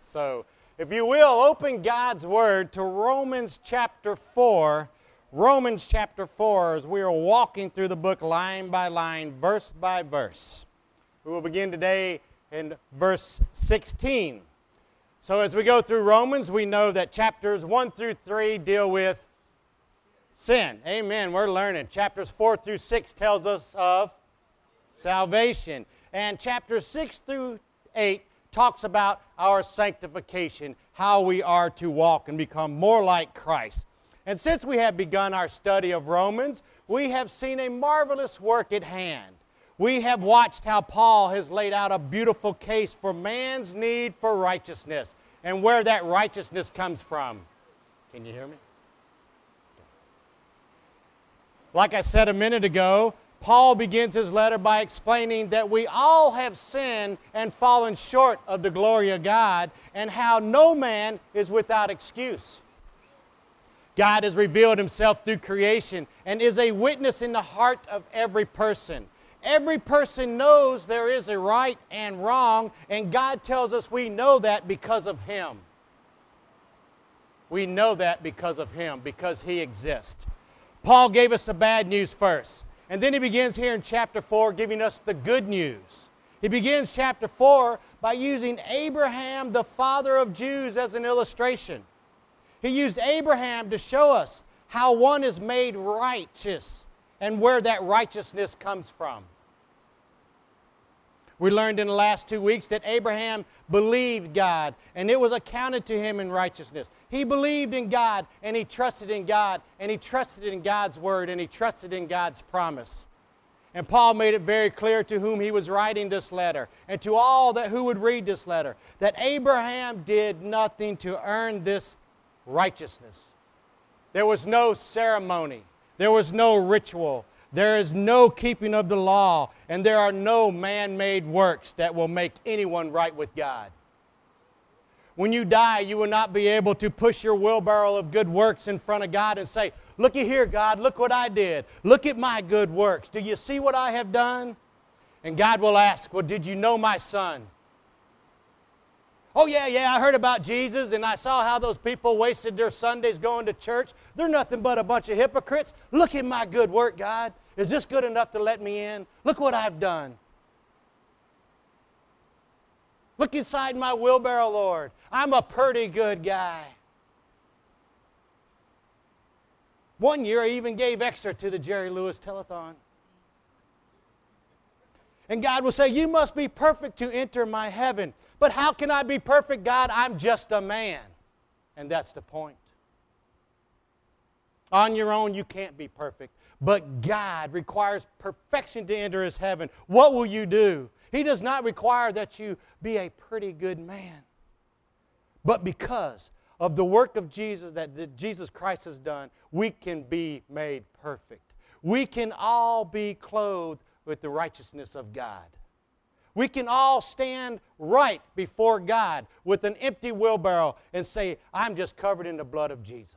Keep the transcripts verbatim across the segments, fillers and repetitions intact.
So, if you will, open God's Word to Romans chapter four. Romans chapter four, as we are walking through the book line by line, verse by verse. We will begin today in verse sixteen. So as we go through Romans, we know that chapters one through three deal with sin. Amen. We're learning. Chapters four through six tells us of salvation. And chapters six through eight talks about our sanctification, how we are to walk and become more like Christ. And since we have begun our study of Romans, we have seen a marvelous work at hand. We have watched how Paul has laid out a beautiful case for man's need for righteousness and where that righteousness comes from. Can you hear me? Like I said a minute ago, Paul begins his letter by explaining that we all have sinned and fallen short of the glory of God, and how no man is without excuse. God has revealed Himself through creation and is a witness in the heart of every person. Every person knows there is a right and wrong, and God tells us we know that because of Him. We know that because of Him, because He exists. Paul gave us the bad news first, and then he begins here in chapter four giving us the good news. He begins chapter four by using Abraham, the father of Jews, as an illustration. He used Abraham to show us how one is made righteous and where that righteousness comes from. We learned in the last two weeks that Abraham believed God, and it was accounted to him in righteousness. He believed in God, and he trusted in God, and he trusted in God's word, and he trusted in God's promise. And Paul made it very clear to whom he was writing this letter, and to all that who would read this letter, that Abraham did nothing to earn this righteousness. There was no ceremony. There was no ritual. There is no keeping of the law, and there are no man-made works that will make anyone right with God. When you die, you will not be able to push your wheelbarrow of good works in front of God and say, "Looky here, God, look what I did. Look at my good works. Do you see what I have done?" And God will ask, "Well, did you know my son?" "Oh, yeah, yeah, I heard about Jesus, and I saw how those people wasted their Sundays going to church. They're nothing but a bunch of hypocrites. Look at my good work, God. Is this good enough to let me in? Look what I've done. Look inside my wheelbarrow, Lord. I'm a pretty good guy." One year, I even gave extra to the Jerry Lewis Telethon. And God will say, "You must be perfect to enter my heaven." "But how can I be perfect, God? I'm just a man." And that's the point. On your own, you can't be perfect. But God requires perfection to enter His heaven. What will you do? He does not require that you be a pretty good man. But because of the work of Jesus that Jesus Christ has done, we can be made perfect. We can all be clothed with the righteousness of God. We can all stand right before God with an empty wheelbarrow and say, "I'm just covered in the blood of Jesus."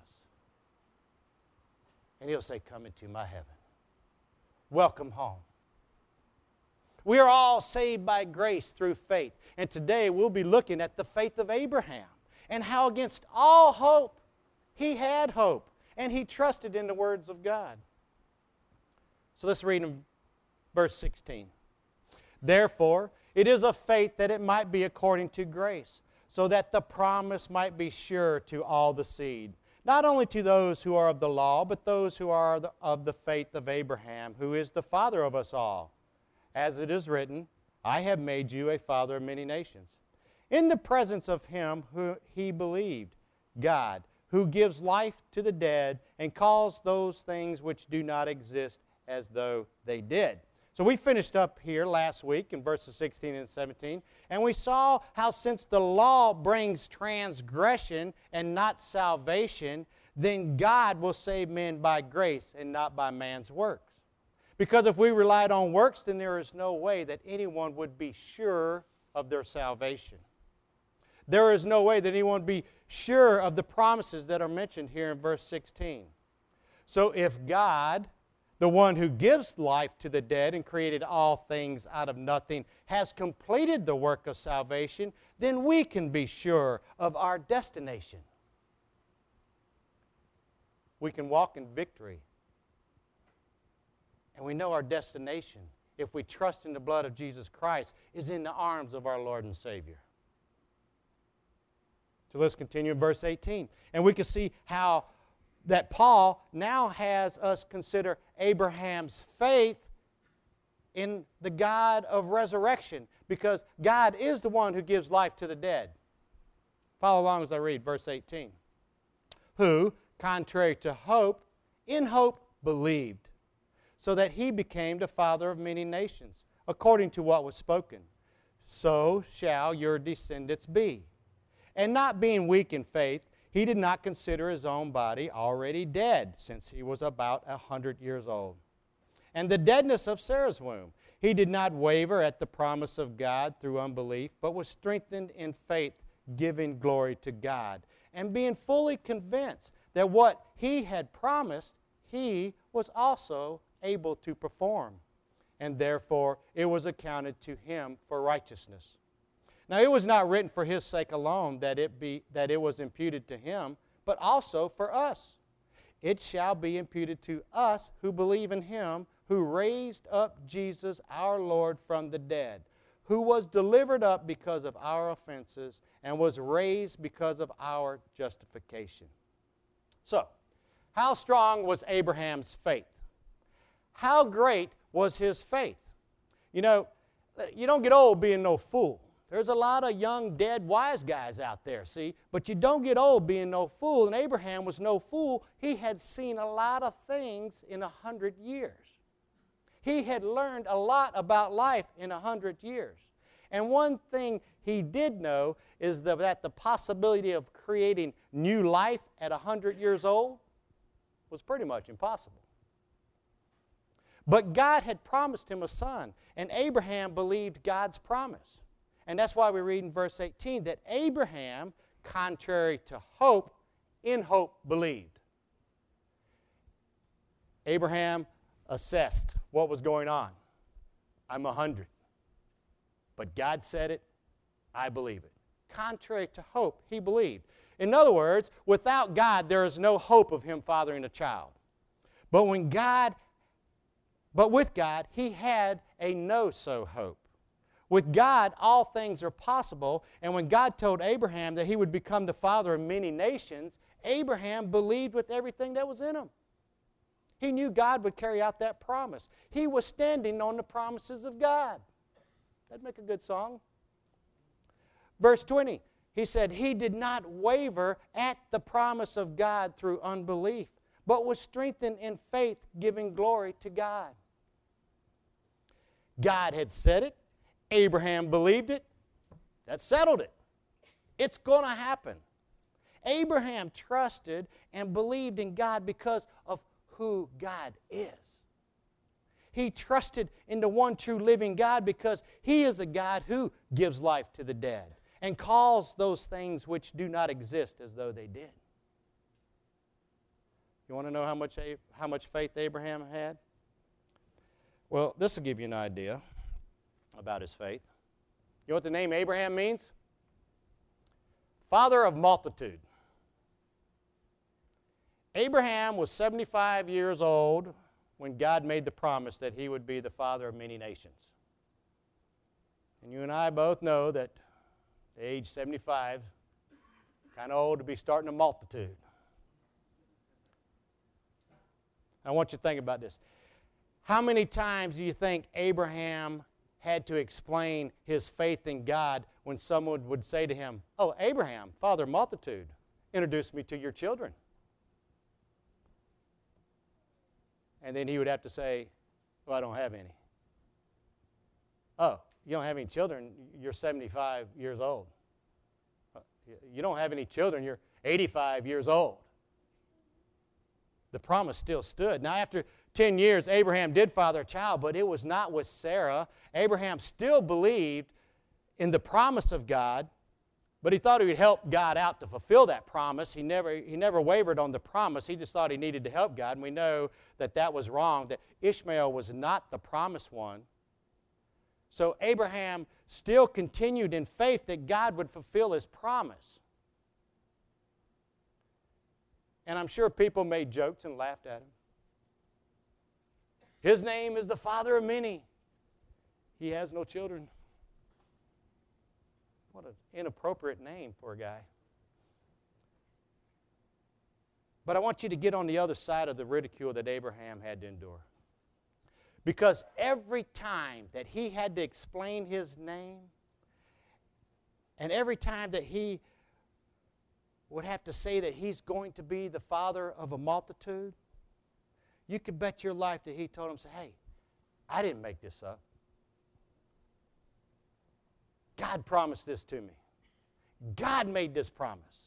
And He'll say, "Come into my heaven. Welcome home." We are all saved by grace through faith. And today we'll be looking at the faith of Abraham and how against all hope he had hope and he trusted in the words of God. So let's read in verse sixteen. "Therefore, it is of faith that it might be according to grace, so that the promise might be sure to all the seed, not only to those who are of the law, but those who are of the faith of Abraham, who is the father of us all. As it is written, I have made you a father of many nations, in the presence of him who he believed, God, who gives life to the dead and calls those things which do not exist as though they did." So we finished up here last week in verses sixteen and seventeen, and we saw how since the law brings transgression and not salvation, then God will save men by grace and not by man's works. Because if we relied on works, then there is no way that anyone would be sure of their salvation. There is no way that anyone would be sure of the promises that are mentioned here in verse sixteen. So if God, the one who gives life to the dead and created all things out of nothing, has completed the work of salvation, then we can be sure of our destination. We can walk in victory. And we know our destination, if we trust in the blood of Jesus Christ, is in the arms of our Lord and Savior. So let's continue in verse eighteen. And we can see how that Paul now has us consider Abraham's faith in the God of resurrection, because God is the one who gives life to the dead. Follow along as I read verse eighteen. Who, contrary to hope, in hope believed, so that he became the father of many nations, according to what was spoken. So shall your descendants be. And not being weak in faith, he did not consider his own body already dead, since he was about a hundred years old. And the deadness of Sarah's womb, he did not waver at the promise of God through unbelief, but was strengthened in faith, giving glory to God, and being fully convinced that what he had promised, he was also able to perform. And therefore it was accounted to him for righteousness. Now it was not written for his sake alone that it be that it was imputed to him, but also for us. It shall be imputed to us who believe in him who raised up Jesus our Lord from the dead, who was delivered up because of our offenses and was raised because of our justification. So, how strong was Abraham's faith? How great was his faith? You know, you don't get old being no fool. There's a lot of young, dead, wise guys out there, see? But you don't get old being no fool, and Abraham was no fool. He had seen a lot of things in a hundred years. He had learned a lot about life in a hundred years. And one thing he did know is that the possibility of creating new life at a hundred years old was pretty much impossible. But God had promised him a son, and Abraham believed God's promise. And that's why we read in verse eighteen that Abraham, contrary to hope, in hope believed. Abraham assessed what was going on. I'm a hundred. But God said it, I believe it. Contrary to hope, he believed. In other words, without God, there is no hope of him fathering a child. But when God, but with God, he had a no-so hope. With God, all things are possible, and when God told Abraham that he would become the father of many nations, Abraham believed with everything that was in him. He knew God would carry out that promise. He was standing on the promises of God. That'd make a good song. Verse twenty, he said, he did not waver at the promise of God through unbelief, but was strengthened in faith, giving glory to God. God had said it. Abraham believed it. That settled it. It's going to happen. Abraham trusted and believed in God because of who God is. He trusted in the one true living God because he is the God who gives life to the dead and calls those things which do not exist as though they did. You want to know how much, how much faith Abraham had? Well, this will give you an idea about his faith. You know what the name Abraham means? Father of multitude. Abraham was seventy-five years old when God made the promise that he would be the father of many nations. And you and I both know that at age seventy-five, kind of old to be starting a multitude. I want you to think about this. How many times do you think Abraham had to explain his faith in God when someone would say to him, oh, Abraham, father of multitude, introduce me to your children? And then he would have to say, well, I don't have any. Oh, you don't have any children, you're seventy-five years old. You don't have any children, you're eighty-five years old. The promise still stood. Now, after ten years, Abraham did father a child, but it was not with Sarah. Abraham still believed in the promise of God, But he thought he would help God out to fulfill that promise. He never, he never wavered on the promise. He just thought he needed to help God. And we know that that was wrong, that Ishmael was not the promised one. So Abraham still continued in faith that God would fulfill his promise. And I'm sure people made jokes and laughed at him. His name is the father of many. He has no children. What an inappropriate name for a guy. But I want you to get on the other side of the ridicule that Abraham had to endure. Because every time that he had to explain his name, and every time that he would have to say that he's going to be the father of a multitude, you could bet your life that he told him, say, hey, I didn't make this up. God promised this to me. God made this promise.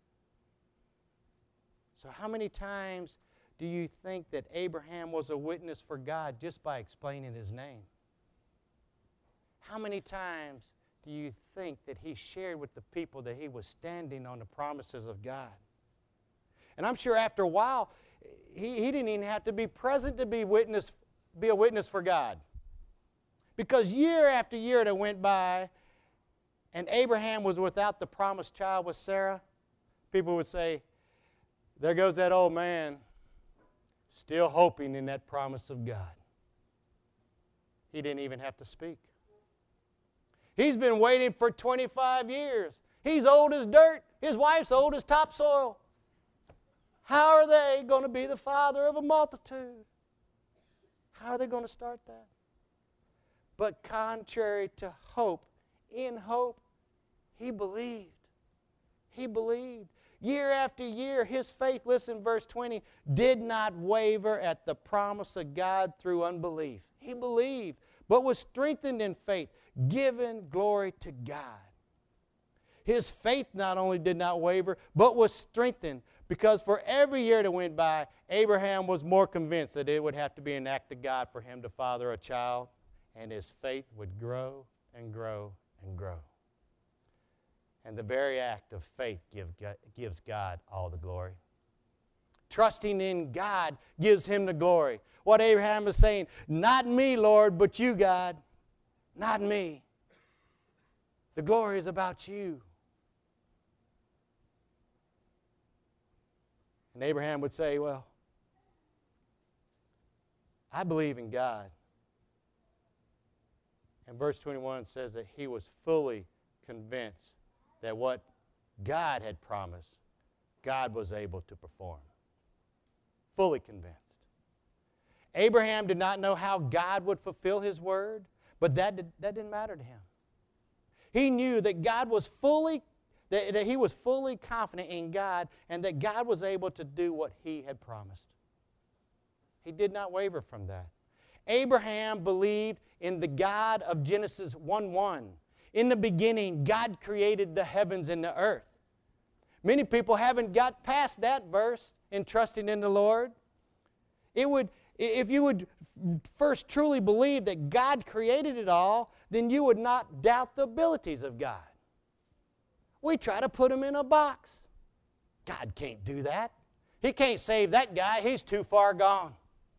So how many times do you think that Abraham was a witness for God just by explaining his name? How many times do you think that he shared with the people that he was standing on the promises of God? And I'm sure after a while, he, he didn't even have to be present to be witness, be a witness for God. Because year after year that went by, and Abraham was without the promised child with Sarah, people would say, there goes that old man, still hoping in that promise of God. He didn't even have to speak. He's been waiting for twenty-five years. He's old as dirt. His wife's old as topsoil. How are they going to be the father of a multitude? How are they going to start that? But contrary to hope, in hope, he believed. He believed. Year after year, his faith, listen, verse twenty, did not waver at the promise of God through unbelief. He believed, but was strengthened in faith, giving glory to God. His faith not only did not waver, but was strengthened, because for every year that went by, Abraham was more convinced that it would have to be an act of God for him to father a child, and his faith would grow and grow and grow. And the very act of faith give, gives God all the glory. Trusting in God gives him the glory. What Abraham is saying, not me, Lord, but you, God. Not me. The glory is about you. And Abraham would say, well, I believe in God. And verse twenty-one says that he was fully convinced that what God had promised, God was able to perform. Fully convinced. Abraham did not know how God would fulfill his word, but that, did, that didn't matter to him. He knew that God was fully, that, that he was fully confident in God, and that God was able to do what he had promised. He did not waver from that. Abraham believed in the God of Genesis one one. In the beginning, God created the heavens and the earth. Many people haven't got past that verse in trusting in the Lord. It would, if you would first truly believe that God created it all, then you would not doubt the abilities of God. We try to put him in a box. God can't do that. He can't save that guy. He's too far gone.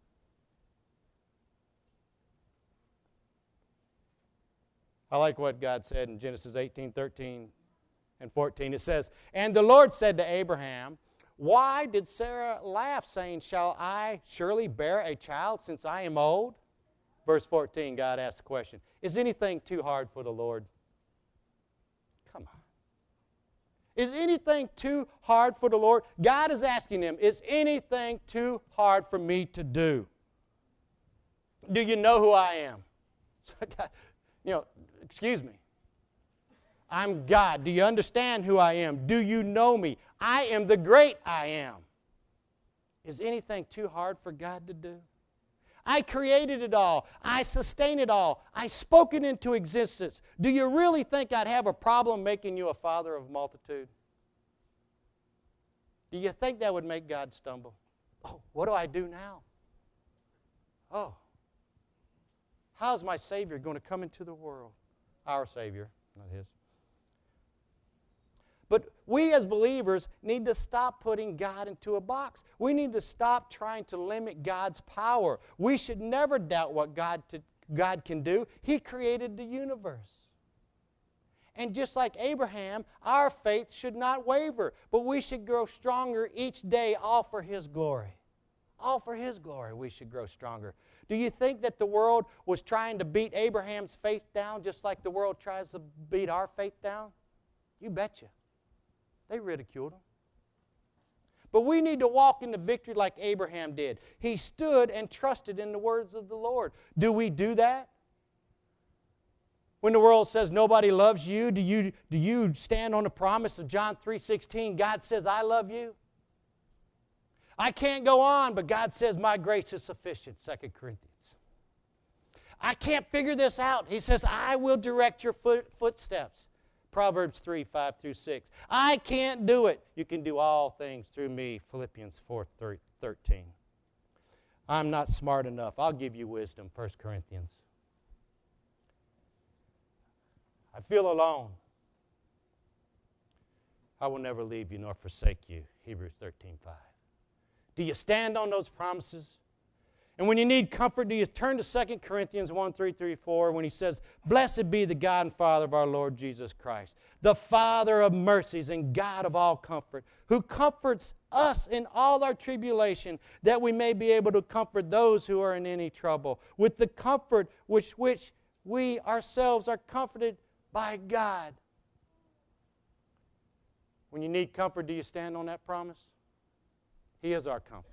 I like what God said in Genesis eighteen, thirteen, and fourteen. It says, and the Lord said to Abraham, why did Sarah laugh, saying, shall I surely bear a child since I am old? Verse fourteen, God asked the question, is anything too hard for the Lord? Come on. Is anything too hard for the Lord? God is asking him, is anything too hard for me to do? Do you know who I am? You know, excuse me. I'm God. Do you understand who I am? Do you know me? I am the great I am. Is anything too hard for God to do? I created it all. I sustain it all. I spoke it into existence. Do you really think I'd have a problem making you a father of a multitude? Do you think that would make God stumble? Oh, what do I do now? Oh. How's my Savior going to come into the world? Our Savior, not his. But we as believers need to stop putting God into a box. We need to stop trying to limit God's power. We should never doubt what God, to, God can do. He created the universe. And just like Abraham, our faith should not waver, but we should grow stronger each day, all for His glory. All for His glory we should grow stronger. Do you think that the world was trying to beat Abraham's faith down just like the world tries to beat our faith down? You betcha. They ridiculed him. But we need to walk in the victory like Abraham did. He stood and trusted in the words of the Lord. Do we do that? When the world says nobody loves you, do you, do you stand on the promise of John three sixteen? God says, I love you. I can't go on, but God says, my grace is sufficient, Second Corinthians. I can't figure this out. He says, I will direct your foot, footsteps. Proverbs three, five through six. I can't do it. You can do all things through me, Philippians four, thirteen. I'm not smart enough. I'll give you wisdom, First Corinthians. I feel alone. I will never leave you nor forsake you, Hebrews thirteen, five. Do you stand on those promises? And when you need comfort, do you turn to Second Corinthians one, three through four when he says, Blessed be the God and Father of our Lord Jesus Christ, the Father of mercies and God of all comfort, who comforts us in all our tribulation, that we may be able to comfort those who are in any trouble, with the comfort which, which we ourselves are comforted by God. When you need comfort, do you stand on that promise? He is our comfort.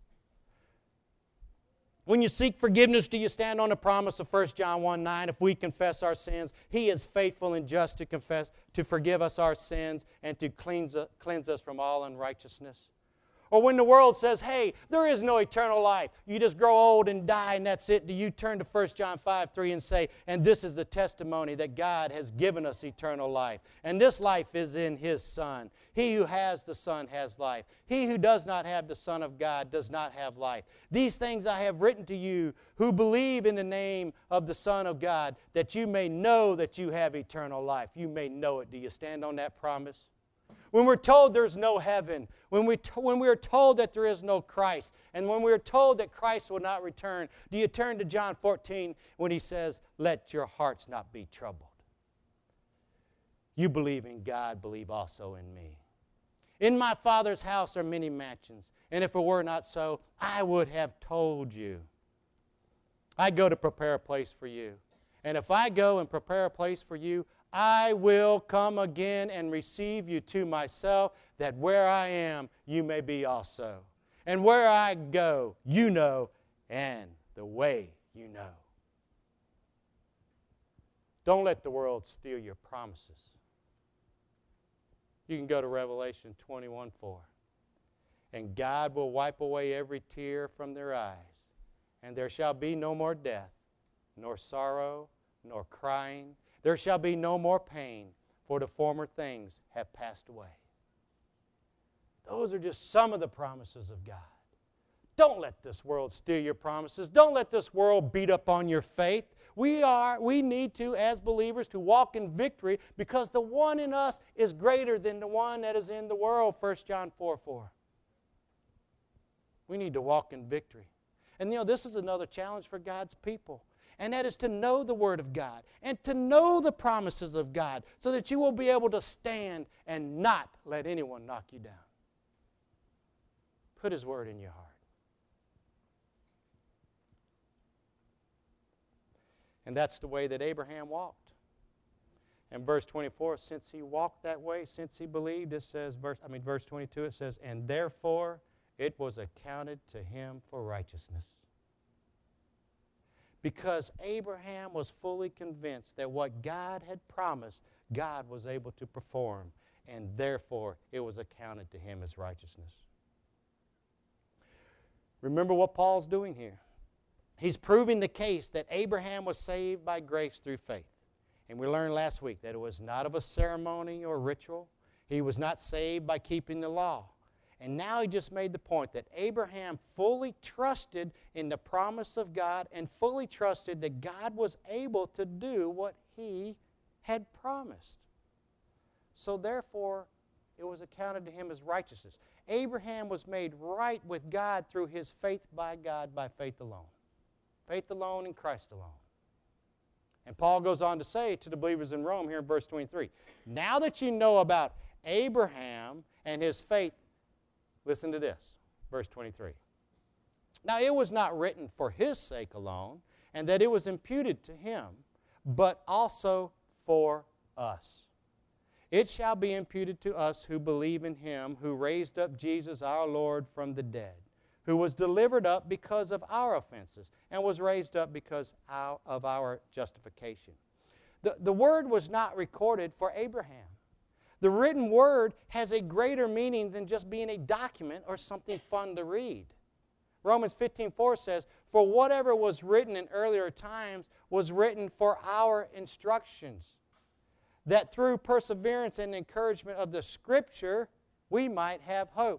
When you seek forgiveness, do you stand on the promise of First John one, nine? If we confess our sins, He is faithful and just to confess, to forgive us our sins and to cleanse, cleanse us from all unrighteousness. Or when the world says, hey, there is no eternal life, you just grow old and die and that's it, do you turn to First John five, three and say, and this is the testimony that God has given us eternal life, and this life is in His Son. He who has the Son has life. He who does not have the Son of God does not have life. These things I have written to you who believe in the name of the Son of God, that you may know that you have eternal life. You may know it. Do you stand on that promise? When we're told there's no heaven, when we, when we are told that there is no Christ, and when we are told that Christ will not return, do you turn to John fourteen when He says, let your hearts not be troubled? You believe in God, believe also in me. In my Father's house are many mansions, and if it were not so, I would have told you. I go to prepare a place for you. And if I go and prepare a place for you, I will come again and receive you to myself, that where I am, you may be also. And where I go, you know, and the way you know. Don't let the world steal your promises. You can go to Revelation twenty-one, four. And God will wipe away every tear from their eyes, and there shall be no more death, nor sorrow, nor crying. There shall be no more pain, for the former things have passed away. Those are just some of the promises of God. Don't let this world steal your promises. Don't let this world beat up on your faith. We are, we need to, as believers, to walk in victory, because the one in us is greater than the one that is in the world, First John four, four. We need to walk in victory. And you know, this is another challenge for God's people. And that is to know the Word of God and to know the promises of God, so that you will be able to stand and not let anyone knock you down. Put His Word in your heart. And that's the way that Abraham walked. And verse twenty-four, since he walked that way, since he believed, it says, verse, I mean, verse twenty-two, it says, and therefore it was accounted to him for righteousness. Because Abraham was fully convinced that what God had promised, God was able to perform, and therefore it was accounted to him as righteousness. Remember what Paul's doing here. He's proving the case that Abraham was saved by grace through faith. And we learned last week that it was not of a ceremony or ritual. He was not saved by keeping the law. And now he just made the point that Abraham fully trusted in the promise of God and fully trusted that God was able to do what he had promised. So therefore, it was accounted to him as righteousness. Abraham was made right with God through his faith by God by faith alone. Faith alone in Christ alone. And Paul goes on to say to the believers in Rome here in verse twenty-three, now that you know about Abraham and his faith, listen to this, verse twenty-three. Now it was not written for his sake alone, and that it was imputed to him, but also for us. It shall be imputed to us who believe in him who raised up Jesus our Lord from the dead, who was delivered up because of our offenses and was raised up because of our justification. The, the word was not recorded for Abraham. The written word has a greater meaning than just being a document or something fun to read. Romans fifteen four says, for whatever was written in earlier times was written for our instructions, that through perseverance and encouragement of the Scripture we might have hope.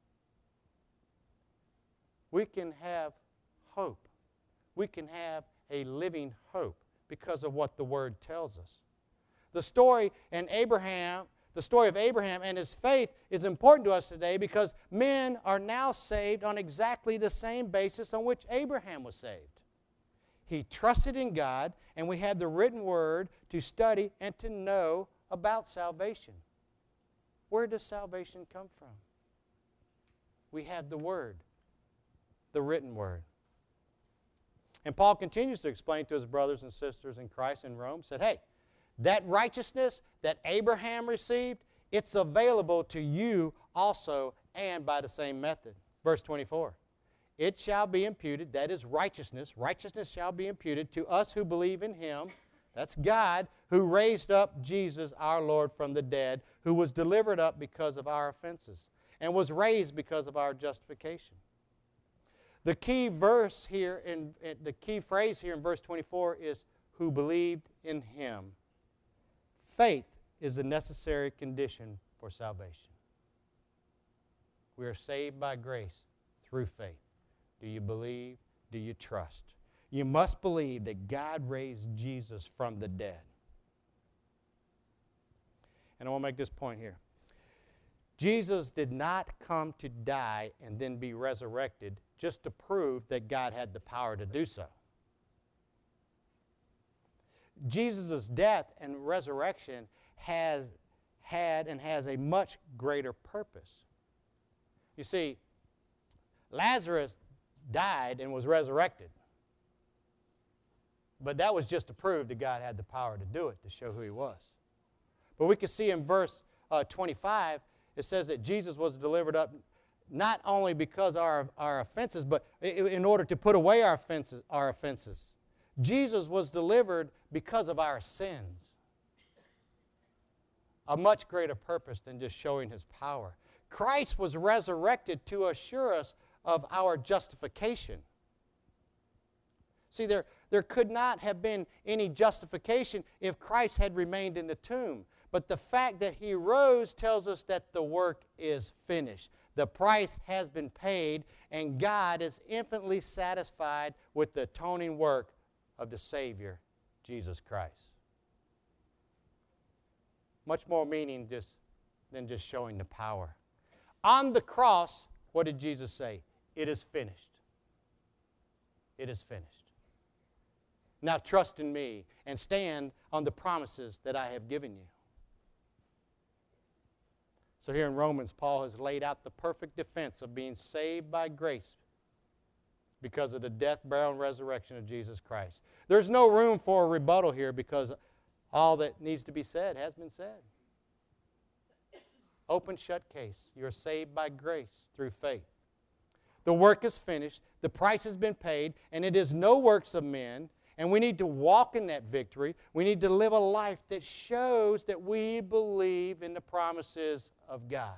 We can have hope. We can have a living hope because of what the Word tells us. The story in Abraham, the story of Abraham and his faith is important to us today because men are now saved on exactly the same basis on which Abraham was saved. He trusted in God, and we have the written Word to study and to know about salvation. Where does salvation come from? We have the Word, the written Word. And Paul continues to explain to his brothers and sisters in Christ in Rome, said, hey, that righteousness that Abraham received, it's available to you also and by the same method. Verse twenty-four, it shall be imputed, that is righteousness, righteousness shall be imputed to us who believe in him, that's God, who raised up Jesus our Lord from the dead, who was delivered up because of our offenses and was raised because of our justification. The key verse here, in, in the key phrase here in verse twenty-four is, who believed in him. Faith is a necessary condition for salvation. We are saved by grace through faith. Do you believe? Do you trust? You must believe that God raised Jesus from the dead. And I want to make this point here. Jesus did not come to die and then be resurrected just to prove that God had the power to do so. Jesus' death and resurrection has had and has a much greater purpose. You see, Lazarus died and was resurrected. But that was just to prove that God had the power to do it, to show who he was. But we can see in verse uh, twenty-five, it says that Jesus was delivered up not only because of our, our offenses, but in order to put away our offenses, our offenses. Jesus was delivered because of our sins. A much greater purpose than just showing his power. Christ was resurrected to assure us of our justification. See, there, there could not have been any justification if Christ had remained in the tomb. But the fact that he rose tells us that the work is finished. The price has been paid, and God is infinitely satisfied with the atoning work of the Savior, Jesus Christ. Much more meaning just, than just showing the power. On the cross, what did Jesus say? It is finished. It is finished. Now trust in me and stand on the promises that I have given you. So here in Romans, Paul has laid out the perfect defense of being saved by grace because of the death, burial, and resurrection of Jesus Christ. There's no room for a rebuttal here because all that needs to be said has been said. Open, shut case. You are saved by grace through faith. The work is finished, the price has been paid, and it is no works of men, and we need to walk in that victory. We need to live a life that shows that we believe in the promises of God.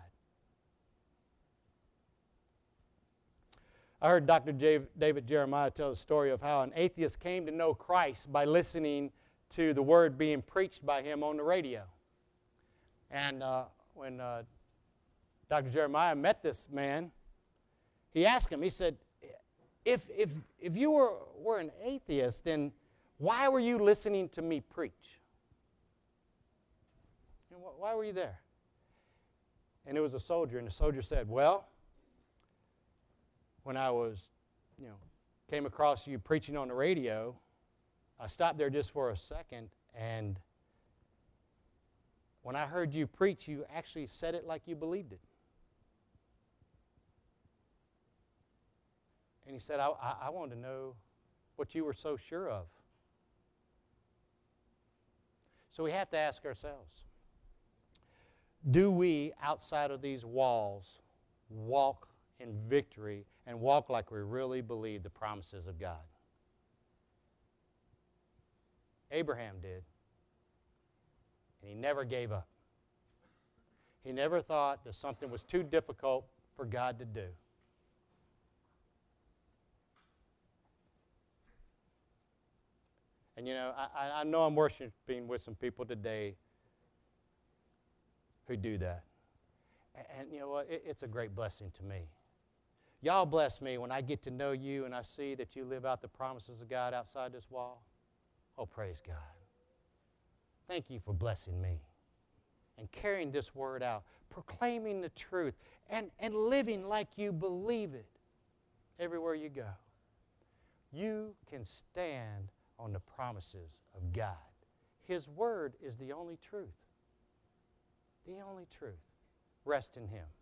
I heard Doctor David Jeremiah tell the story of how an atheist came to know Christ by listening to the word being preached by him on the radio. And uh, when uh, Doctor Jeremiah met this man, he asked him, he said, if, if, if you were, were an atheist, then why were you listening to me preach? You know, why were you there? And it was a soldier, and the soldier said, well, when I was, you know, came across you preaching on the radio, I stopped there just for a second, and when I heard you preach, you actually said it like you believed it. And he said, I, I, I wanted to know what you were so sure of. So we have to ask ourselves, do we, outside of these walls, walk in victory and walk like we really believe the promises of God? Abraham did. And he never gave up. He never thought that something was too difficult for God to do. And you know, I, I know I'm worshiping with some people today who do that. And, and you know what? It, it's a great blessing to me. Y'all bless me when I get to know you and I see that you live out the promises of God outside this wall. Oh, praise God. Thank you for blessing me and carrying this word out, proclaiming the truth, and, and living like you believe it everywhere you go. You can stand on the promises of God. His word is the only truth. The only truth. Rest in Him.